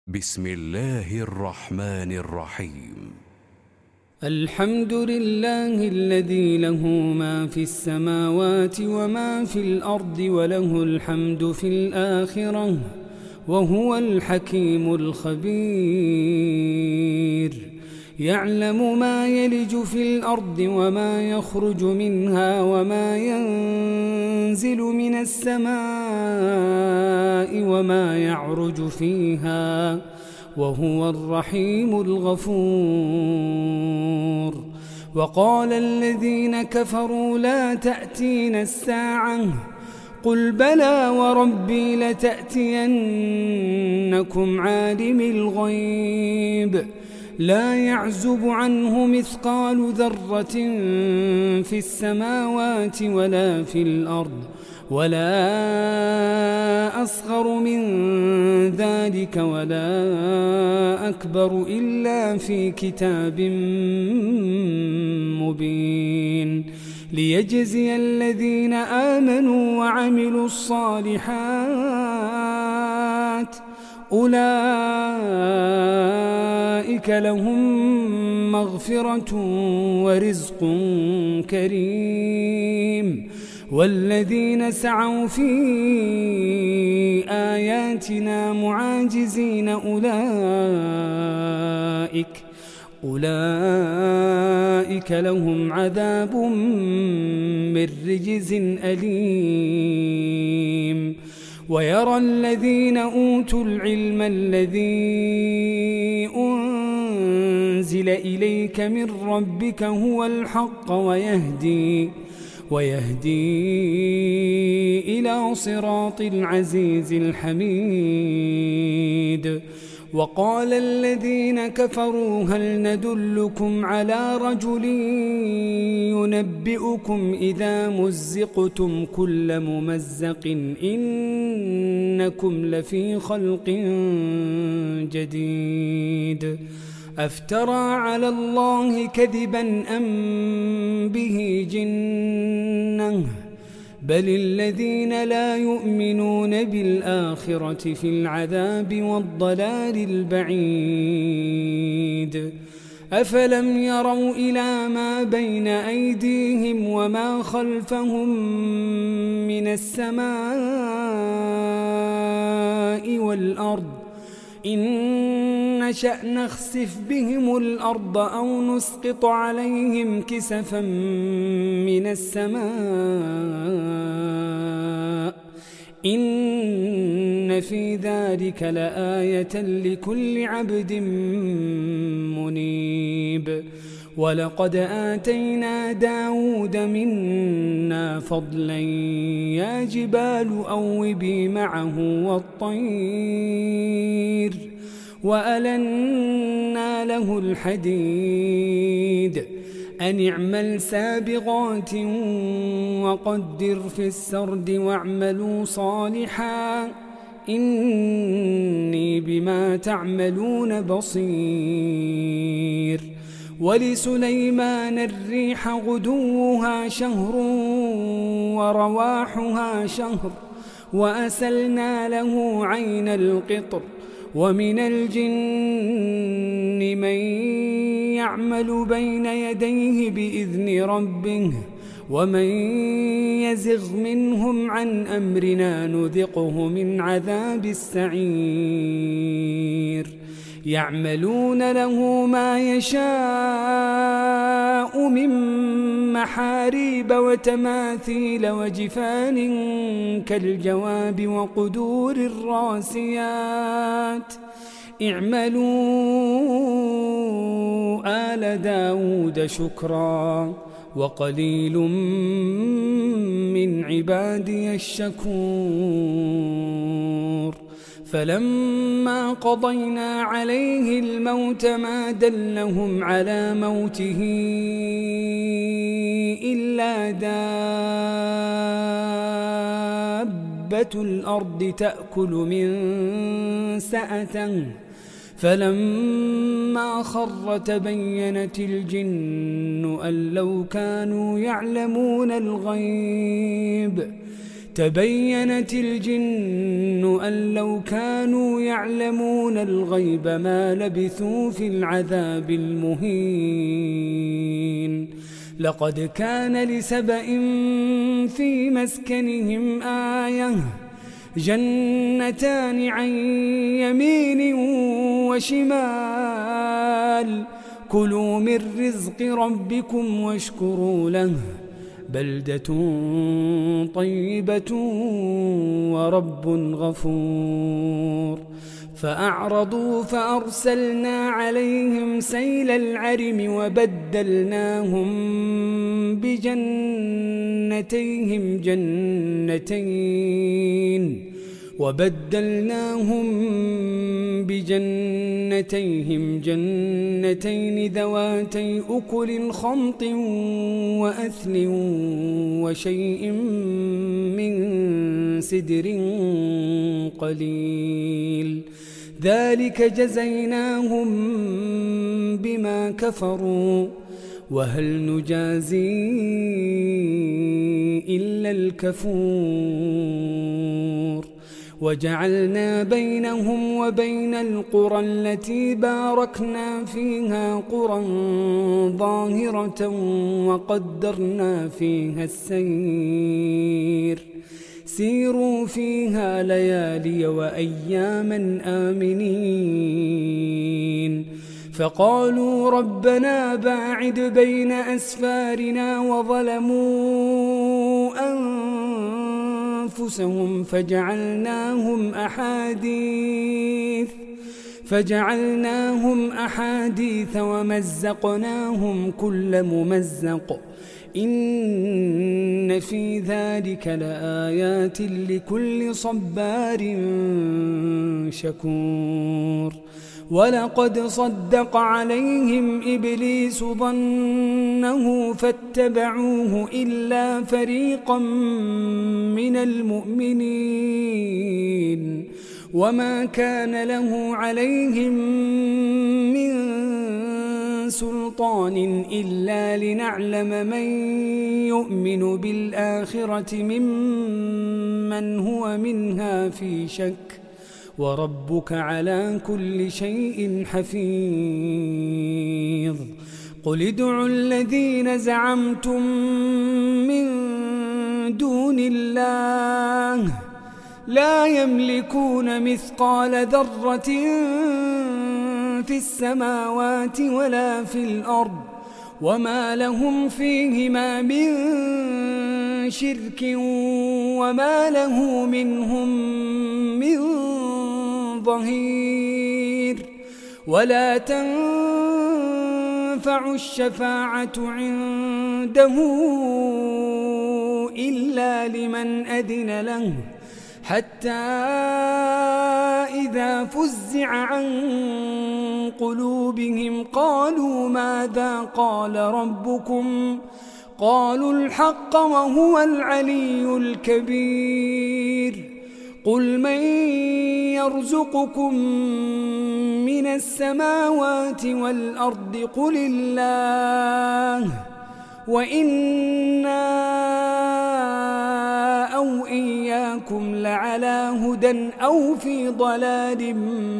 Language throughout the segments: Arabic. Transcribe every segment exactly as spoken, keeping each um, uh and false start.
بسم الله الرحمن الرحيم. الحمد لله الذي له ما في السماوات وما في الأرض وله الحمد في الآخرة وهو الحكيم الخبير. يعلم ما يلج في الأرض وما يخرج منها وما ينزل من السماء وما يعرج فيها وهو الرحيم الغفور. وقال الذين كفروا لا تأتينا الساعة قل بلى وربي لتأتينكم عالم الغيب لا يعزب عنه مثقال ذرة في السماوات ولا في الأرض ولا أصغر من ذلك ولا أكبر إلا في كتاب مبين ليجزي الذين آمنوا وعملوا الصالحات أولئك لهم مغفرة ورزق كريم. والذين سعوا في آياتنا معاجزين أولئك أولئك لهم عذاب من رجز أليم. ويرى الذين أوتوا العلم الذي أنزل إليك من ربك هو الحق ويهدي ويهدي إلى صراط العزيز الحميد. وقال الذين كفروا هل ندلكم على رجل ينبئكم إذا مزقتم كل ممزق إنكم لفي خلق جديد أفترى على الله كذبا أم به جنة بل الذين لا يؤمنون بالآخرة في العذاب والضلال البعيد. أفلم يروا إلى ما بين أيديهم وما خلفهم من السماء والأرض إن نشأ نخسف بهم الأرض أو نسقط عليهم كسفا من السماء إن في ذلك لآية لكل عبد منيب. ولقد آتينا داود منا فضلا يا جبال أوبي معه والطير وألنا له الحديد أن اعمل سابغات وقدر في السرد واعملوا صالحا إني بما تعملون بصير. ولسليمان الريح غدوها شهر ورواحها شهر وأسلنا له عين القطر. ومن الجن من يعمل بين يديه بإذن ربه ومن يزغ منهم عن أمرنا نذقه من عذاب السعير. يعملون له ما يشاء من محاريب وتماثيل وجفان كالجواب وقدور الراسيات اعملوا آل داود شكرا وقليل من عبادي الشكور. فلما قضينا عليه الموت ما دلهم على موته إلا دابة الأرض تأكل من سأته فلما خر تبينت الجن أن لو كانوا يعلمون الغيب تبينت الجن أن لو كانوا يعلمون الغيب ما لبثوا في العذاب المهين لقد كان لسبإ في مسكنهم آية جنتان عن يمين وشمال كلوا من رزق ربكم واشكروا له بلدة طيبة ورب غفور فأعرضوا فأرسلنا عليهم سيل العرم وبدلناهم بجنتيهم جنتين وبدلناهم بجنتيهم جنتين ذواتي أكل خمط وأثل وشيء من سدر قليل ذلك جزيناهم بما كفروا وهل نجازي إلا الكفور وجعلنا بينهم وبين القرى التي باركنا فيها قرى ظاهرة وقدرنا فيها السير سيروا فيها ليالي وأياما آمنين فقالوا ربنا باعد بين أسفارنا وظلموا أنفسهم فجعلناهم أحاديث فجعلناهم أحاديث ومزقناهم كل ممزق إن في ذلك لآيات لكل صبار شكور ولقد صدق عليهم إبليس ظنه فاتبعوه إلا فريقا من المؤمنين وما كان له عليهم من سلطان إلا لنعلم من يؤمن بالآخرة ممن هو منها في شك وربك على كل شيء حفيظ قل ادعوا الذين زعمتم من دون الله لا يملكون مثقال ذرة في السماوات ولا في الأرض وما لهم فيهما من شرك وما له منهم من ظهير ولا تنفع الشفاعة عنده إلا لمن أذن له حتى إذا فزع عن قلوبهم قالوا ماذا قال ربكم قالوا الحق وهو العلي الكبير قل من يرزقكم من السماوات والأرض قل الله وإنا أو إياكم لعلى هدى أو في ضلال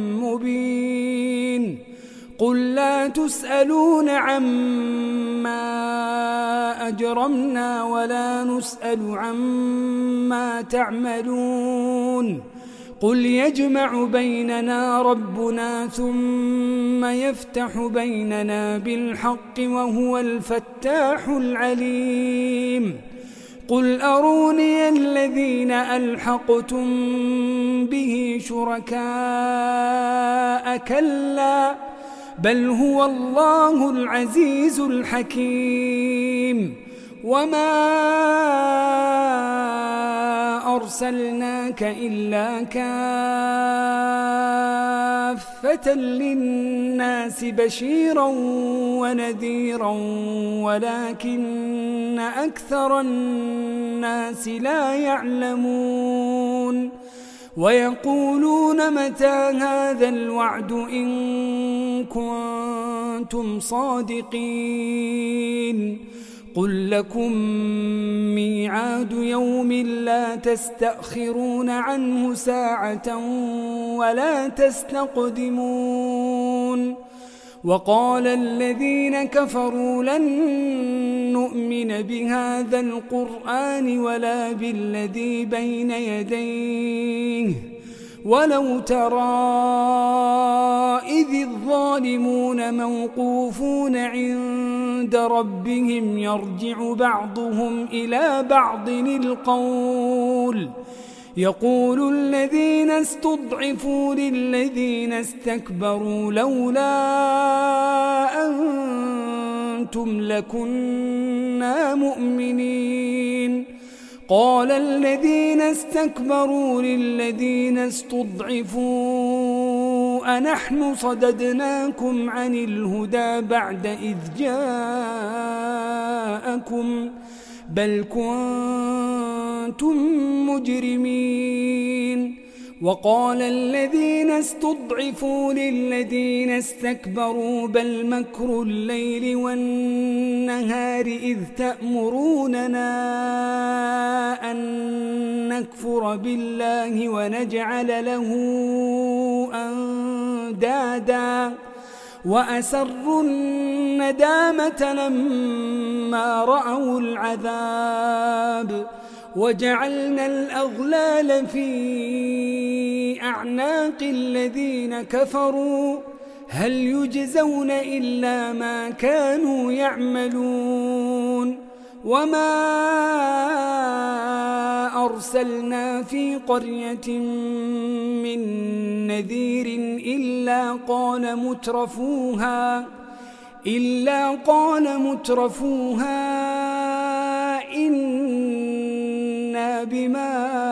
مبين قل لا تسألون عما أجرمنا ولا نسأل عما تعملون قل يجمع بيننا ربنا ثم يفتح بيننا بالحق وهو الفتاح العليم قل أروني الذين ألحقتم به شركاء كلا بل هو الله العزيز الحكيم وما أرسلناك إلا كافة للناس بشيرا ونذيرا ولكن أكثر الناس لا يعلمون ويقولون متى هذا الوعد إن كنتم صادقين قل لكم ميعاد يوم لا تستأخرون عنه ساعة ولا تستقدمون وقال الذين كفروا لن نؤمن بهذا القرآن ولا بالذي بين يديه ولو ترى إذ الظالمون موقوفون عند ربهم يرجع بعضهم إلى بعض القول يقول الذين استضعفوا للذين استكبروا لولا أنتم لكنا مؤمنين قال الذين استكبروا للذين استضعفوا أنحن صددناكم عن الهدى بعد إذ جاءكم بل كنتم مجرمين وقال الذين استضعفوا للذين استكبروا بل مكر الليل والنهار إذ تأمروننا أن نكفر بالله ونجعل له أندادا وأسروا الندامة لما رأوا العذاب وجعلنا الأغلال في أعناق الذين كفروا هل يجزون إلا ما كانوا يعملون وما أرسلنا في قرية من نذير إلا قال مترفوها إلا قال مترفوها إنا بما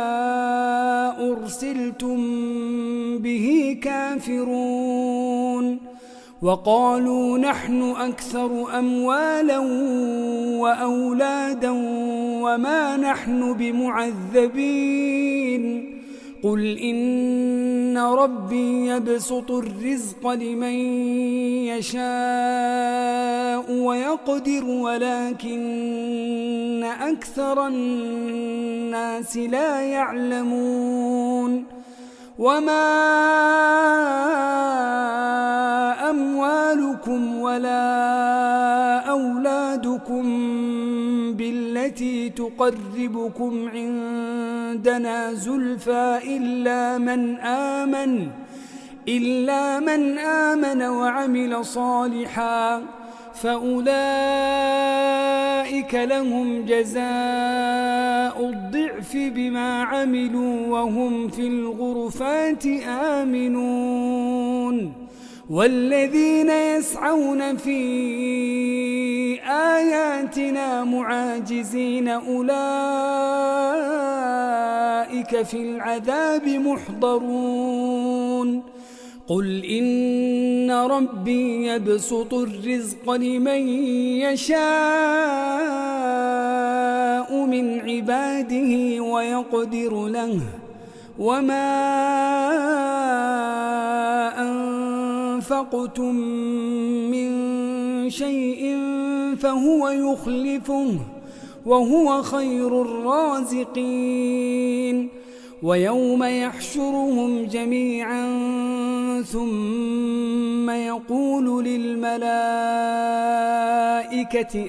أرسلتم به كافرون وقالوا نحن أكثر أموالا وأولادا وما نحن بمعذبين قل إن ربي يبسط الرزق لمن يشاء ويقدر ولكن أكثر الناس لا يعلمون وما أموالكم ولا أولادكم بالتي تقربكم عندنا زلفى إلا من آمن إلا من آمن وعمل صالحا فأولئك لهم جزاء الضعف بما عملوا وهم في الغرفات آمنون والذين يسعون في آياتنا معاجزين أولئك في العذاب محضرون قل إن ربي يبسط الرزق لمن يشاء من عباده ويقدر له وما أنفقتم من شيء فهو يخلفه وهو خير الرازقين ويوم يحشرهم جميعا ثم يقول للملائكة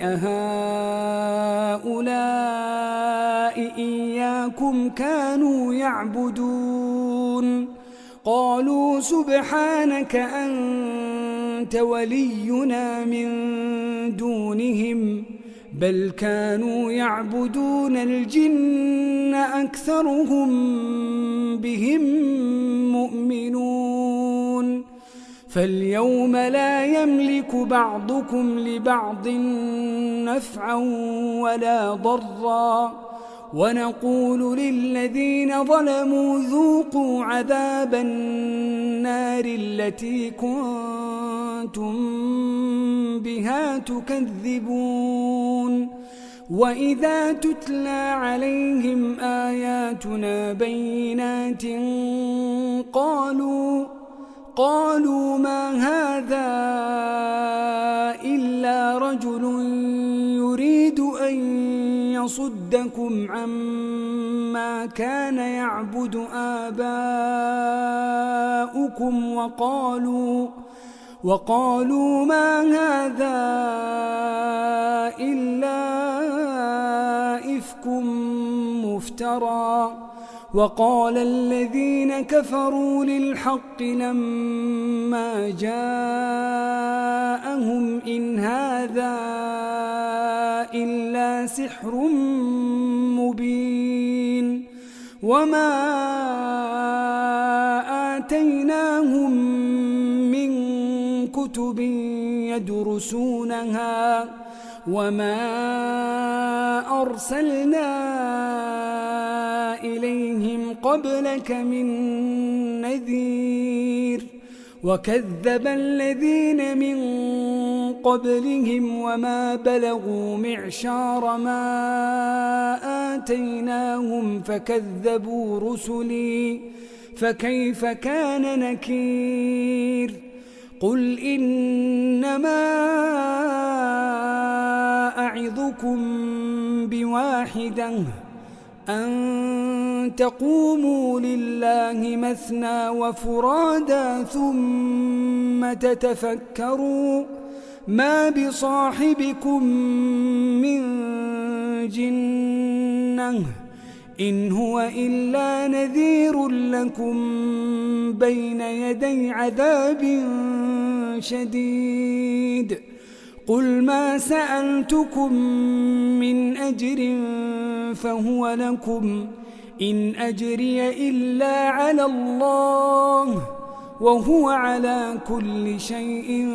أهؤلاء إياكم كانوا يعبدون قالوا سبحانك أنت ولينا من دونهم بل كانوا يعبدون الجن أكثرهم بهم مؤمنون فاليوم لا يملك بعضكم لبعض نفعا ولا ضرا ونقول للذين ظلموا ذوقوا عذاب النار التي كنتم بها تكذبون وإذا تتلى عليهم آياتنا بينات قالوا قالوا ما هذا إلا رجل يريد يصدكم عما كان يعبد آباؤكم وقالوا وقالوا ما هذا إلا إفك مفترى. وقال الذين كفروا للحق لما جاءهم إن هذا إلا سحر مبين. وما آتيناهم من كتب يدرسونها وما أرسلنا إليهم قبلك من نذير. وكذب الذين من قبلهم وما بلغوا معشار ما آتيناهم فكذبوا رسلي فكيف كان نكير. قل إنما أعظكم بواحدة أن تقوموا لله مثنى وفرادا ثم تتفكروا ما بصاحبكم من جنة إن هو إلا نذير لكم بين يدي عذاب شديد. قل ما سألتكم من أجر فهو لكم إن أجري إلا على الله وهو على كل شيء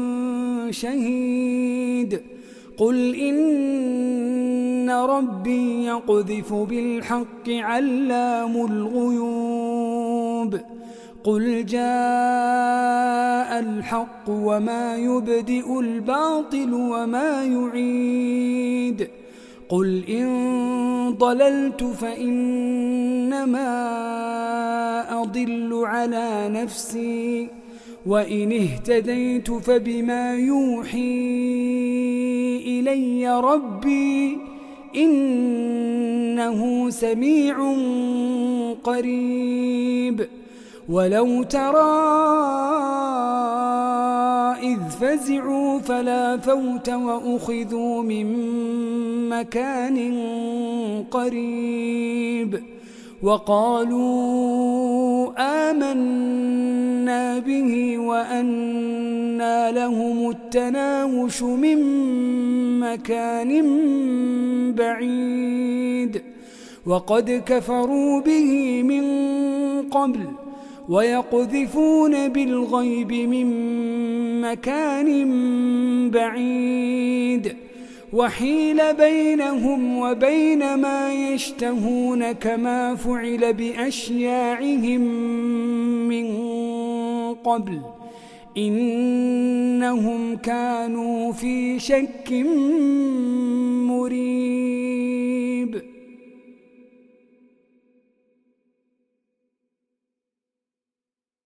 شهيد. قل إن ربي يقذف بالحق علام الغيوب. قل جاء الحق وما يبدئ الباطل وما يعيد. قل إن ضللت فإنما أضل على نفسي وإن اهتديت فبما يوحي إلي ربي إنه سميع قريب. ولو ترى إذ فزعوا فلا فوت وأخذوا من مكان قريب وقالوا آمنا به وأنى لهم التناوش من مكان بعيد. وقد كفروا به من قبل ويقذفون بالغيب من مكان بعيد. وحيل بينهم وبين ما يشتهون كما فعل بأشياعهم من قبل إنهم كانوا في شك